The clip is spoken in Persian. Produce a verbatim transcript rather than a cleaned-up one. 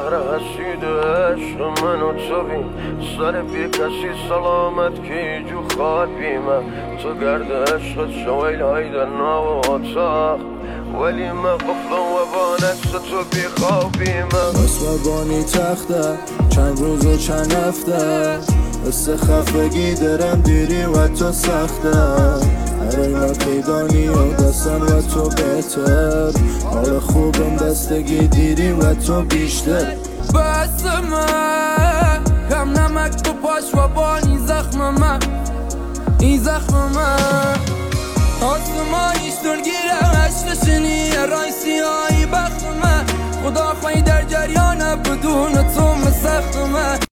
رسیده عشق من و تو بین سر بی کسی سلامت کی جو خواد بیمه تو گرد عشق شویل هایده ناو اتاق ولی من قفلم و بانکس تو بی خوابیمه بانی تخته چند روز و چند هفته بس خفگی درم دیری و تو سخته هر اینا پیدانی و دستم و تو بهتر حال خوبم دستگی دیری و تو بیشتر بسمه هم نمک تو پاش و بانی زخممه این زخممه آسمانیش درگیرم هشتشنی رای سیاهی بختمه خدا خواهی در جریانه بدون تو مسختمه